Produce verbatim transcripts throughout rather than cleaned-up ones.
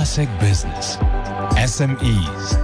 Classic Business. S M Es.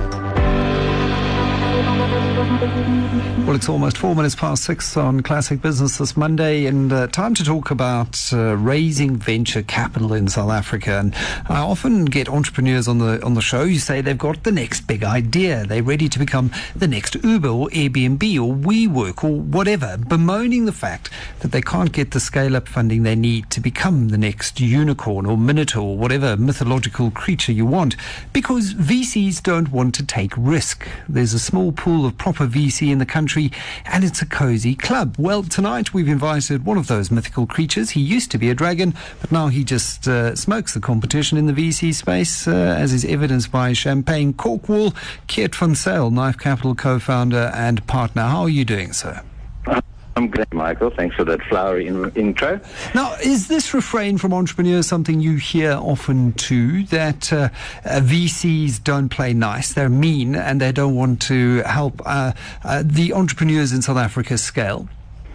Well, it's almost four minutes past six on Classic Business this Monday, and uh, time to talk about uh, raising venture capital in South Africa. And I often get entrepreneurs on the on the show who say they've got the next big idea. They're ready to become the next Uber or Airbnb or WeWork or whatever, bemoaning the fact that they can't get the scale-up funding they need to become the next unicorn or minotaur or whatever mythological creature you want, because V Cs don't want to take risk. There's a small pool of proper V C in the country, and it's a cozy club. Well, tonight we've invited one of those mythical creatures. He used to be a dragon, but now he just uh, smokes the competition in the V C space, uh, as is evidenced by Champagne Corkwall. Keert van Zyl, Knife Capital co-founder and partner. How are you doing, sir? I'm great, Michael. Thanks for that flowery in- intro. Now, is this refrain from entrepreneurs something you hear often too, that uh, uh, V Cs don't play nice, they're mean, and they don't want to help uh, uh, the entrepreneurs in South Africa scale?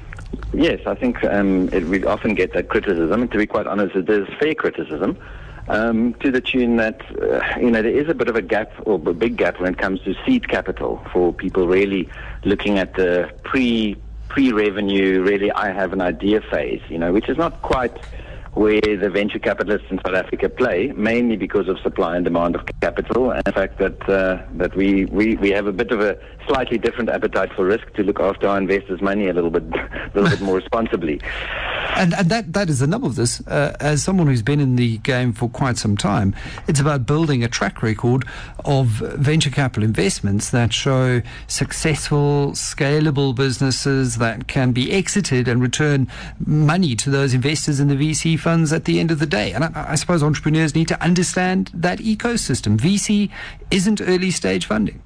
Yes, I think um, it, we often get that criticism. And to be quite honest, it is fair criticism, um, to the tune that, uh, you know, there is a bit of a gap, or a big gap, when it comes to seed capital for people really looking at the pre pre-revenue, really, I have an idea phase, you know, which is not quite where the venture capitalists in South Africa play, mainly because of supply and demand of capital, and the fact that uh, that we, we, we have a bit of a slightly different appetite for risk to look after our investors' money a little bit a little bit more responsibly. And, and that, that is the nub of this. Uh, as someone who's been in the game for quite some time, it's about building a track record of venture capital investments that show successful, scalable businesses that can be exited and return money to those investors in the V C funds at the end of the day. And I, I suppose entrepreneurs need to understand that ecosystem. V C isn't early stage funding.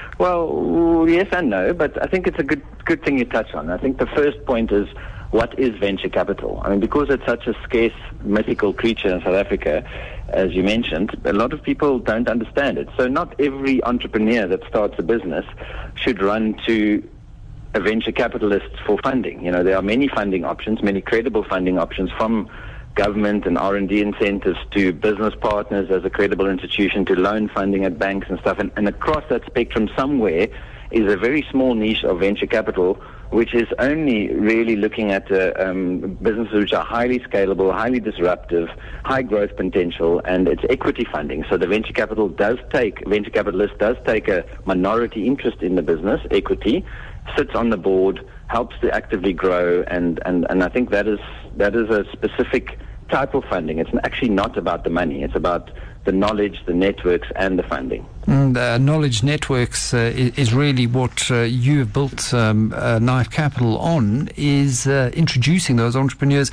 Well, yes and no, but I think it's a good good thing you touch on. I think the first point is, what is venture capital? I mean, because it's such a scarce, mythical creature in South Africa, as you mentioned, a lot of people don't understand it. So not every entrepreneur that starts a business should run to a venture capitalist for funding. You know, there are many funding options, many credible funding options, from government and R and D incentives to business partners as a credible institution to loan funding at banks and stuff. And, and across that spectrum somewhere is a very small niche of venture capital, which is only really looking at uh, um, businesses which are highly scalable, highly disruptive, high growth potential, and it's equity funding. So the venture capital does take, venture capitalist does take a minority interest in the business, equity, sits on the board, helps to actively grow, and, and, and I think that is that is a specific type of funding. It's actually not about the money. It's about the knowledge, the networks, and the funding. And uh, knowledge networks uh, is, is really what uh, you have built um, uh, Knife Capital on, is uh, introducing those entrepreneurs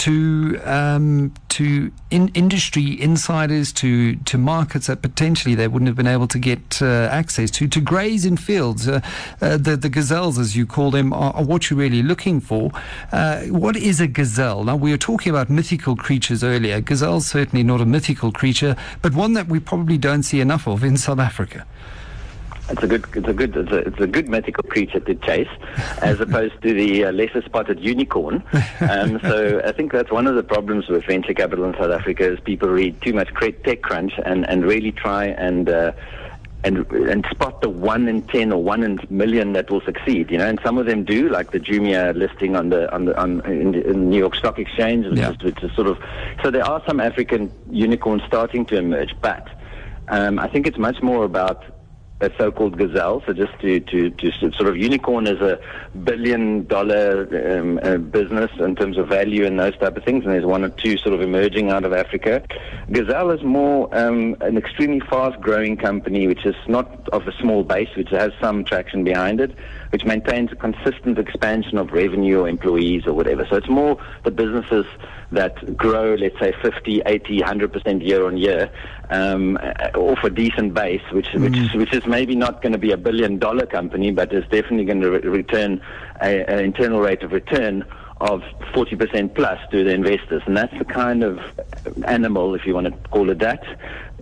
to um, to in industry insiders, to to markets that potentially they wouldn't have been able to get uh, access to, to graze in fields. Uh, uh, the, the gazelles, as you call them, are, are what you're really looking for. Uh, what is a gazelle? Now, we were talking about mythical creatures earlier. Gazelle's certainly not a mythical creature, but one that we probably don't see enough of in South Africa. It's a good, it's a good, it's a, it's a good mythical creature to chase, as opposed to the uh, lesser spotted unicorn. Um, so I think that's one of the problems with venture capital in South Africa, is people read too much TechCrunch and, and really try and uh, and and spot the one in ten or one in million that will succeed. You know, and some of them do, like the Jumia listing on the on the on in the, in the New York Stock Exchange, which, yeah. is, which is sort of. So there are some African unicorns starting to emerge, but um, I think it's much more about a so-called gazelle. So just to, to, to sort of, unicorn is a billion dollar um, uh, business in terms of value and those type of things, and there's one or two sort of emerging out of Africa. Gazelle is more um, an extremely fast-growing company, which is not of a small base, which has some traction behind it, which maintains a consistent expansion of revenue or employees or whatever. So it's more the businesses that grow, let's say, fifty, eighty, one hundred percent year on year, um, off a decent base, which, mm. which, is, which is maybe not going to be a billion dollar company, but is definitely going to re- return an internal rate of return of forty percent plus to the investors. And that's the kind of animal, if you want to call it that,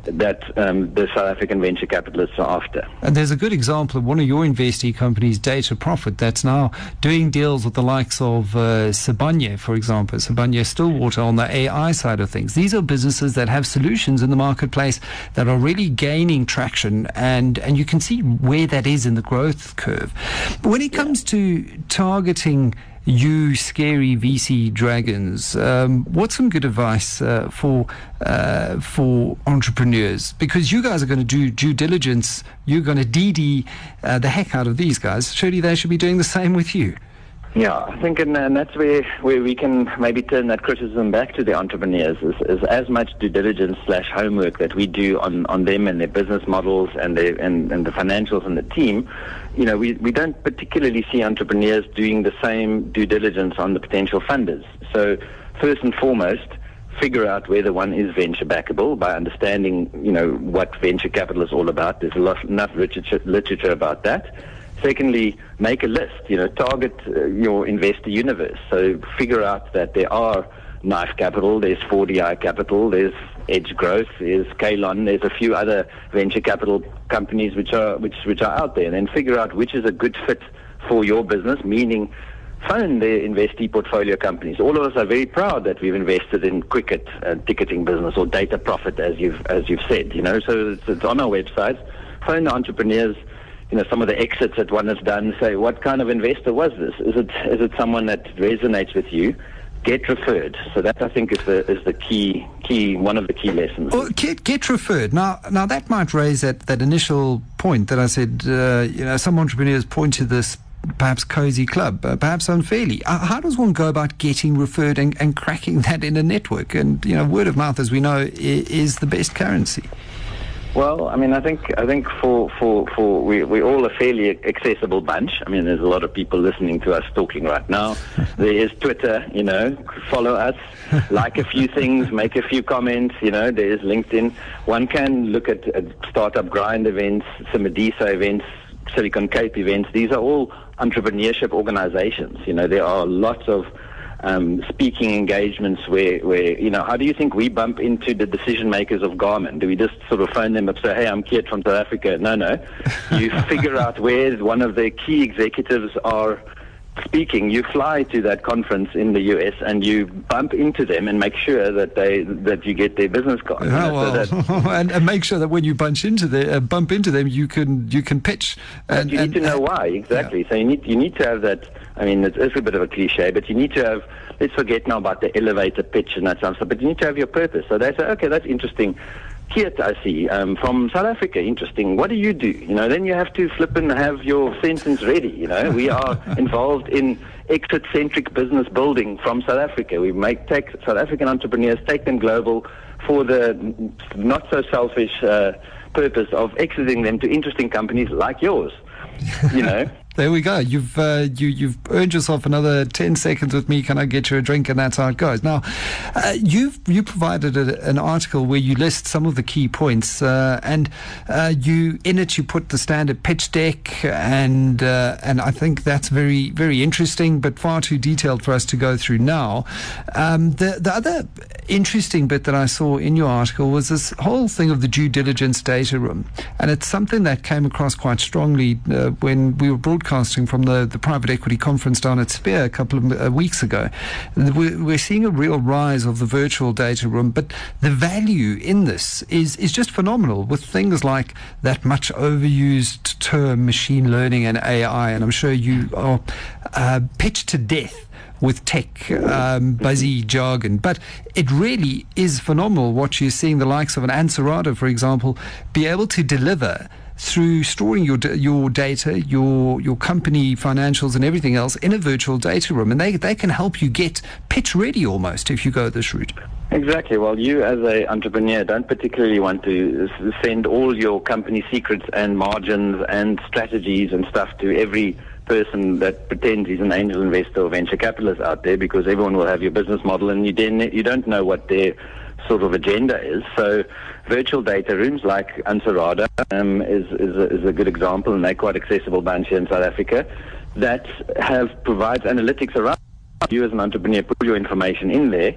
that um, the South African venture capitalists are after. And there's a good example of one of your investee companies, Data Profit, that's now doing deals with the likes of uh, Sibanye, for example, Sibanye Stillwater on the A I side of things. These are businesses that have solutions in the marketplace that are really gaining traction, and, and you can see where that is in the growth curve. When it comes yeah. to targeting you scary V C dragons, um, what's some good advice uh, for uh, for entrepreneurs? Because you guys are going to do due diligence, you're going to D D uh, the heck out of these guys. Surely they should be doing the same with you. Yeah, I think, and, and that's where, where we can maybe turn that criticism back to the entrepreneurs, is, is as much due diligence slash homework that we do on, on them and their business models and, their, and, and the financials and the team. You know, we, we don't particularly see entrepreneurs doing the same due diligence on the potential funders. So first and foremost, figure out whether one is venture backable by understanding, you know, what venture capital is all about. There's a lot, enough literature, literature about that. Secondly, make a list, you know, target uh, your investor universe. So figure out that there are Knife Capital, there's four D I Capital, there's Edge Growth, there's Kalon, there's a few other venture capital companies which are which which are out there. And then figure out which is a good fit for your business, meaning phone their investee portfolio companies. All of us are very proud that we've invested in Quicket, uh, ticketing business, or Data Profit, as you've as you've said, you know. So it's, it's on our website. Phone the entrepreneurs. You know, some of the exits that one has done, say, what kind of investor was this? Is it is it someone that resonates with you? Get referred. So that, I think, is the is the key key one of the key lessons. Oh, get get referred. Now now that might raise that, that initial point that I said. Uh, you know, some entrepreneurs point to this perhaps cozy club, uh, perhaps unfairly. Uh, how does one go about getting referred and, and cracking that in a network? And you know, word of mouth, as we know, is, is the best currency. Well, I mean, I think I think for for for we we're all a fairly accessible bunch. I mean, there's a lot of people listening to us talking right now. There is Twitter, you know, follow us, like a few things, make a few comments. You know, there is LinkedIn. One can look at, at Startup Grind events, Simadisa events, Silicon Cape events. These are all entrepreneurship organizations. You know, there are lots of Um, speaking engagements where, where, you know, how do you think we bump into the decision makers of Garmin? Do we just sort of phone them up and say, hey, I'm Keith from South Africa? No, no. You figure out where one of the key executives are speaking. You fly to that conference in the U S and you bump into them and make sure that they that you get their business card. Oh, you know, well. so that, and, and make sure that when you bunch into the, uh, bump into them, you can you can pitch. And, you and, need to know why, exactly. Yeah. So you need you need to have that. I mean, it's, it's a bit of a cliche, but you need to have, let's forget now about the elevator pitch and that stuff, but you need to have your purpose. So they say, okay, that's interesting. Keith, I see, um, from South Africa, interesting. What do you do? You know, then you have to flip and have your sentence ready. You know, we are involved in exit-centric business building from South Africa. We make take South African entrepreneurs, take them global for the not-so-selfish uh, purpose of exiting them to interesting companies like yours, you know. There we go. You've uh, you you've earned yourself another ten seconds with me. Can I get you a drink? And that's how it goes. Now, uh, you've you provided a, an article where you list some of the key points, uh, and uh, you in it you put the standard pitch deck, and uh, and I think that's very very interesting, but far too detailed for us to go through now. Um, the the other interesting bit that I saw in your article was this whole thing of the due diligence data room, and it's something that came across quite strongly uh, when we were broadcasting from the, the private equity conference down at Spear a couple of uh, weeks ago. We're, we're seeing a real rise of the virtual data room, but the value in this is, is just phenomenal, with things like that much overused term machine learning and A I, and I'm sure you are uh, pitched to death with tech, um, buzzy jargon. But it really is phenomenal what you're seeing the likes of an Ansarada, for example, be able to deliver through storing your your data, your your company financials and everything else in a virtual data room. And they, they can help you get pitch ready almost if you go this route. Exactly. Well, you as an entrepreneur don't particularly want to send all your company secrets and margins and strategies and stuff to every person that pretends he's an angel investor or venture capitalist out there, because everyone will have your business model and you then you don't know what their sort of agenda is. So virtual data rooms like Ansarada um, is, is, a, is a good example, and they're quite accessible bunch here in South Africa, that have provides analytics around you as an entrepreneur. Put your information in there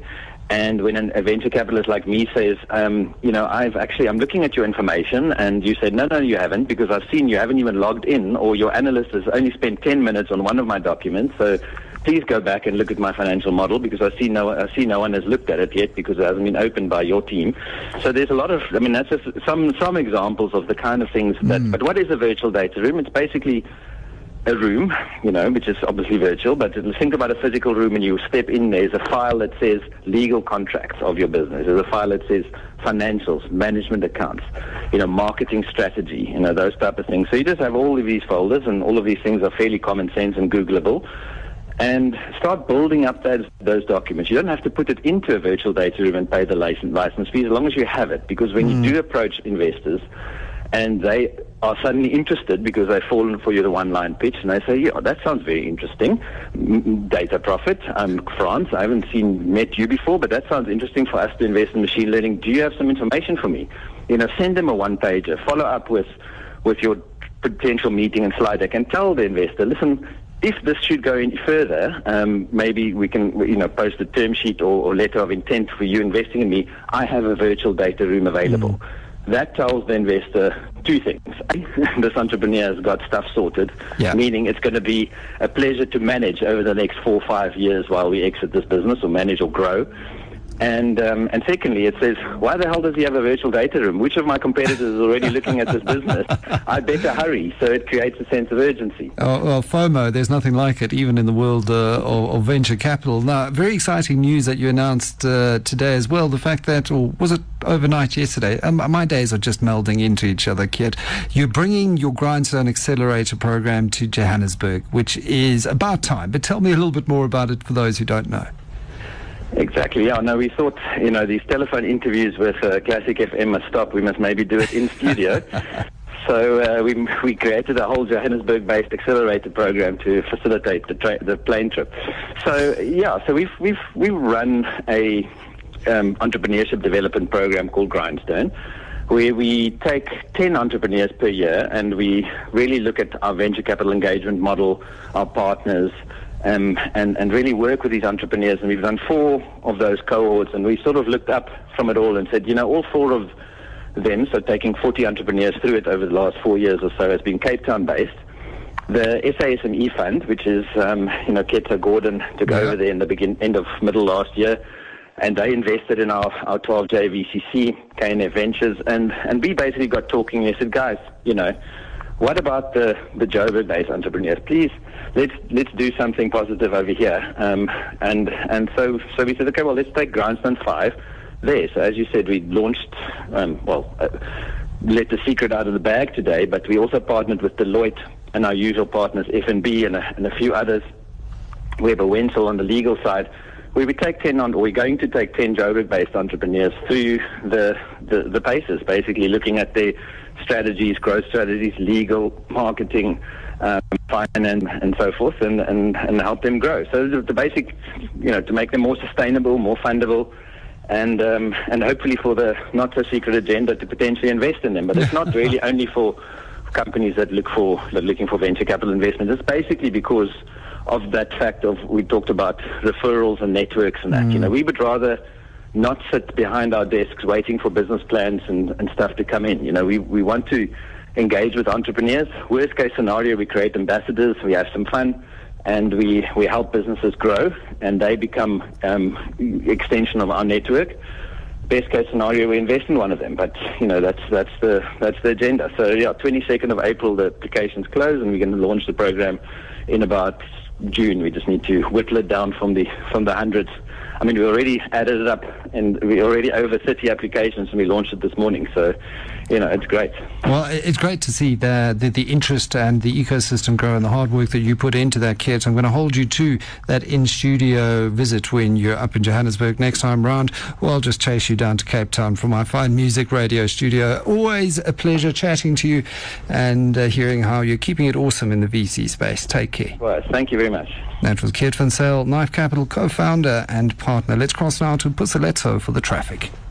And when an, a venture capitalist like me says, um, you know, I've actually, I'm looking at your information, and you said, no, no, you haven't, because I've seen you haven't even logged in, or your analyst has only spent ten minutes on one of my documents, so please go back and look at my financial model, because I see no, I see no one has looked at it yet, because it hasn't been opened by your team. So there's a lot of, I mean, that's just some some examples of the kind of things that. Mm. But what is a virtual data room? It's basically a room, you know, which is obviously virtual, but think about a physical room, and you step in, there's a file that says legal contracts of your business. There's a file that says financials, management accounts, you know, marketing strategy, you know, those type of things. So you just have all of these folders, and all of these things are fairly common sense and Googleable. And start building up those, those documents. You don't have to put it into a virtual data room and pay the license, license fee, as long as you have it. Because when mm. you do approach investors, and they are suddenly interested because they've fallen for you the one-line pitch, and they say, yeah, that sounds very interesting. M- data profit, I'm France, I haven't seen, met you before, but that sounds interesting for us to invest in machine learning. Do you have some information for me? You know, send them a one-pager, follow up with, with your potential meeting and slide deck, and tell the investor, listen, if this should go any further, um, maybe we can, you know, post a term sheet or, or letter of intent for you investing in me. I have a virtual data room available. Mm. That tells the investor two things. This entrepreneur has got stuff sorted, yeah. meaning it's going to be a pleasure to manage over the next four or five years while we exit this business, or manage or grow. And um, and secondly, it says, why the hell does he have a virtual data room? Which of my competitors is already looking at this business? I better hurry. So it creates a sense of urgency. Oh, well, FOMO, there's nothing like it, even in the world uh, of, of venture capital. Now, very exciting news that you announced uh, today as well. The fact that, or was it overnight yesterday? Um, my days are just melding into each other, Kit. You're bringing your Grindstone Accelerator program to Johannesburg, which is about time. But tell me a little bit more about it for those who don't know. Exactly, yeah. No, we thought, you know, these telephone interviews with uh, Classic F M must stop. We must maybe do it in studio. So uh, we we created a whole Johannesburg-based accelerator program to facilitate the tra- the plane trip. So yeah, so we've we've we've run a um, entrepreneurship development program called Grindstone, where we take ten entrepreneurs per year, and we really look at our venture capital engagement model, our partners. Um, and, and really work with these entrepreneurs. And we've done four of those cohorts, and we sort of looked up from it all and said, you know, all four of them, so taking forty entrepreneurs through it over the last four years or so, has been Cape Town based. The S A S M E Fund, which is, um, you know, Keta Gordon took yeah. over there in the begin, end of middle last year, and they invested in our, our twelve J V C C, K N F Ventures, and, and we basically got talking, and they said, guys, you know, what about the, the Joburg-based entrepreneurs? Please, let's let's do something positive over here. Um, and and so so we said, okay, well, let's take Grindstone five there. So as you said, we launched, um, well, uh, let the secret out of the bag today, but we also partnered with Deloitte and our usual partners, F N B and a, and a few others, Weber Wenzel on the legal side, where we take ten on, or we're going to take ten Joburg-based entrepreneurs through the, the, the paces, basically looking at their strategies, growth strategies, legal, marketing, um, finance, and so forth, and, and, and help them grow. So the, the basic, you know, to make them more sustainable, more fundable, and um, and hopefully for the not-so-secret agenda to potentially invest in them. But it's not really only for companies that look for that are looking for venture capital investment. It's basically because of that fact of, we talked about referrals and networks and that. Mm. You know, we would rather not sit behind our desks waiting for business plans and, and stuff to come in. You know, we, we want to engage with entrepreneurs. Worst case scenario, we create ambassadors, we have some fun, and we, we help businesses grow, and they become um, extension of our network. Best case scenario, we invest in one of them, but you know, that's that's the that's the agenda. So yeah, twenty-second of April the applications close, and we're going to launch the program in about June. We just need to whittle it down from the from the hundreds. I mean, we already added it up, and we're already over thirty applications, and we launched it this morning. So, you know, it's great. Well, it's great to see the, the, the interest and the ecosystem grow and the hard work that you put into that, Kit. I'm going to hold you to that in-studio visit when you're up in Johannesburg next time round. Well, I'll just chase you down to Cape Town from my fine music radio studio. Always a pleasure chatting to you and uh, hearing how you're keeping it awesome in the V C space. Take care. Well, thank you very much. That was Kit Van Zyl, Knife Capital co-founder and partner. Let's cross now to Puseletso for the traffic.